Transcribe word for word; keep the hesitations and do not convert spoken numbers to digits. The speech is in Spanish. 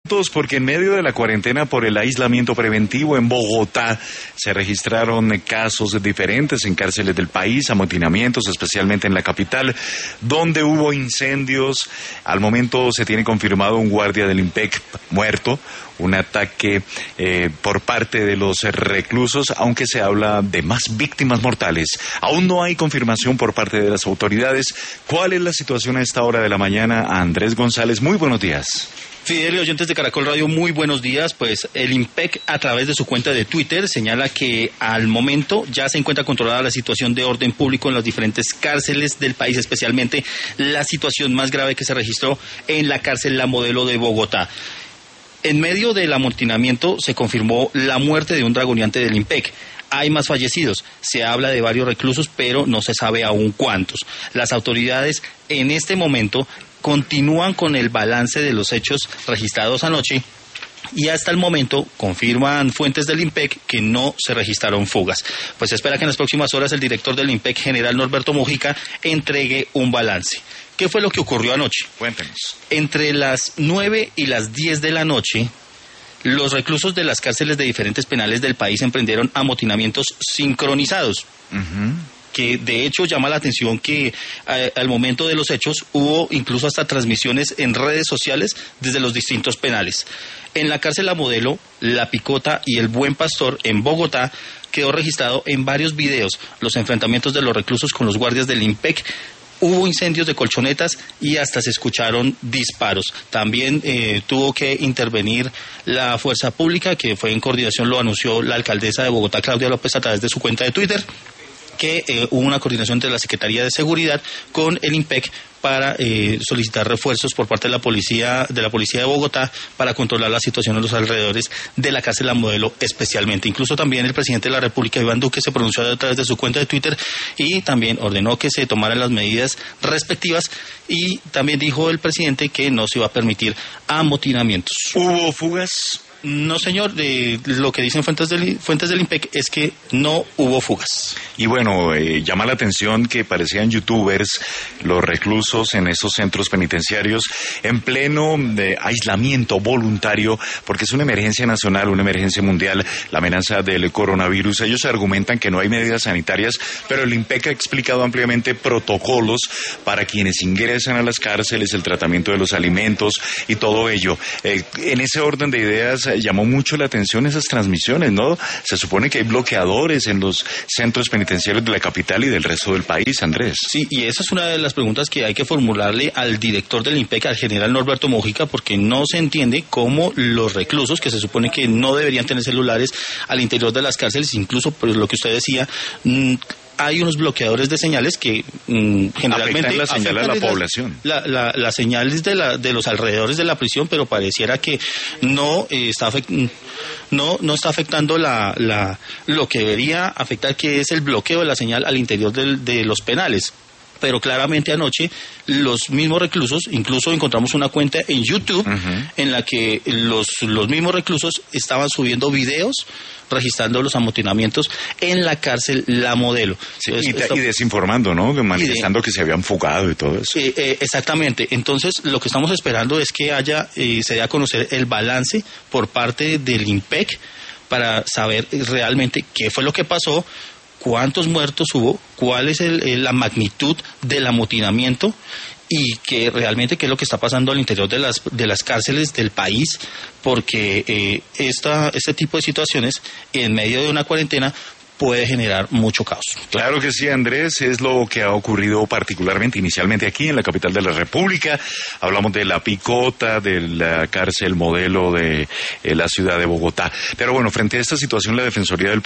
Porque en medio de la cuarentena por el aislamiento preventivo en Bogotá se registraron casos diferentes en cárceles del país, amotinamientos, especialmente en la capital, donde hubo incendios. Al momento se tiene confirmado un guardia del IMPEC muerto, un ataque eh, por parte de los reclusos, aunque se habla de más víctimas mortales. Aún no hay confirmación por parte de las autoridades. ¿Cuál es la situación a esta hora de la mañana? Andrés González, muy buenos días. Fidel y oyentes de Caracol Radio, muy buenos días. Pues el IMPEC, a través de su cuenta de Twitter, señala que al momento ya se encuentra controlada la situación de orden público en las diferentes cárceles del país, especialmente la situación más grave que se registró en la cárcel La Modelo de Bogotá. En medio del amotinamiento se confirmó la muerte de un dragoneante del IMPEC. Hay más fallecidos, se habla de varios reclusos, pero no se sabe aún cuántos. Las autoridades en este momento continúan con el balance de los hechos registrados anoche y hasta el momento confirman fuentes del IMPEC que no se registraron fugas. Pues se espera que en las próximas horas el director del IMPEC, general Norberto Mujica, entregue un balance. ¿Qué fue lo que ocurrió anoche? Cuéntenos. Entre las nueve y las diez de la noche, los reclusos de las cárceles de diferentes penales del país emprendieron amotinamientos sincronizados. Uh-huh. Que de hecho llama la atención que eh, al momento de los hechos hubo incluso hasta transmisiones en redes sociales desde los distintos penales. En la cárcel La Modelo, La Picota y El Buen Pastor en Bogotá quedó registrado en varios videos los enfrentamientos de los reclusos con los guardias del IMPEC. Hubo incendios de colchonetas y hasta se escucharon disparos. También eh, tuvo que intervenir la fuerza pública, que fue en coordinación, lo anunció la alcaldesa de Bogotá, Claudia López, a través de su cuenta de Twitter, que eh, hubo una coordinación entre la Secretaría de Seguridad con el IMPEC para eh, solicitar refuerzos por parte de la policía de la policía de Bogotá para controlar la situación en los alrededores de la cárcel La Modelo especialmente. Incluso también el presidente de la República, Iván Duque, se pronunció a través de su cuenta de Twitter y también ordenó que se tomaran las medidas respectivas, y también dijo el presidente que no se iba a permitir amotinamientos. ¿Hubo fugas? No, señor, de lo que dicen fuentes del, fuentes del IMPEC es que no hubo fugas. Y bueno, eh, llama la atención que parecían youtubers los reclusos en esos centros penitenciarios en pleno de aislamiento voluntario, porque es una emergencia nacional, una emergencia mundial, la amenaza del coronavirus. Ellos argumentan que no hay medidas sanitarias, pero el IMPEC ha explicado ampliamente protocolos para quienes ingresan a las cárceles, el tratamiento de los alimentos y todo ello. Eh, en ese orden de ideas, llamó mucho la atención esas transmisiones, ¿no? Se supone que hay bloqueadores en los centros penitenciarios de la capital y del resto del país, Andrés. Sí, y esa es una de las preguntas que hay que formularle al director del IMPEC, al general Norberto Mujica, porque no se entiende cómo los reclusos, que se supone que no deberían tener celulares al interior de las cárceles, incluso por lo que usted decía, mmm, hay unos bloqueadores de señales que mmm, generalmente afectan la señal a la población. La, la, la señales de, la, de los alrededores de la prisión, pero pareciera que no eh, está afect, no no está afectando la, la lo que debería afectar, que es el bloqueo de la señal al interior del, de los penales. Pero claramente anoche los mismos reclusos, incluso encontramos una cuenta en YouTube uh-huh. en la que los, los mismos reclusos estaban subiendo videos registrando los amotinamientos en la cárcel La Modelo. Sí, Entonces, y, esto, y desinformando, ¿no? Manifestando de, que se habían fugado y todo eso. Eh, eh, exactamente. Entonces, lo que estamos esperando es que haya, eh, se dé a conocer el balance por parte del IMPEC para saber realmente qué fue lo que pasó, cuántos muertos hubo, cuál es el, el, la magnitud del amotinamiento y que realmente qué es lo que está pasando al interior de las de las cárceles del país, porque eh, esta este tipo de situaciones en medio de una cuarentena puede generar mucho caos. Claro que sí, Andrés, es lo que ha ocurrido particularmente inicialmente aquí en la capital de la República. Hablamos de La Picota, de la cárcel Modelo de eh, la ciudad de Bogotá. Pero bueno, frente a esta situación, la Defensoría del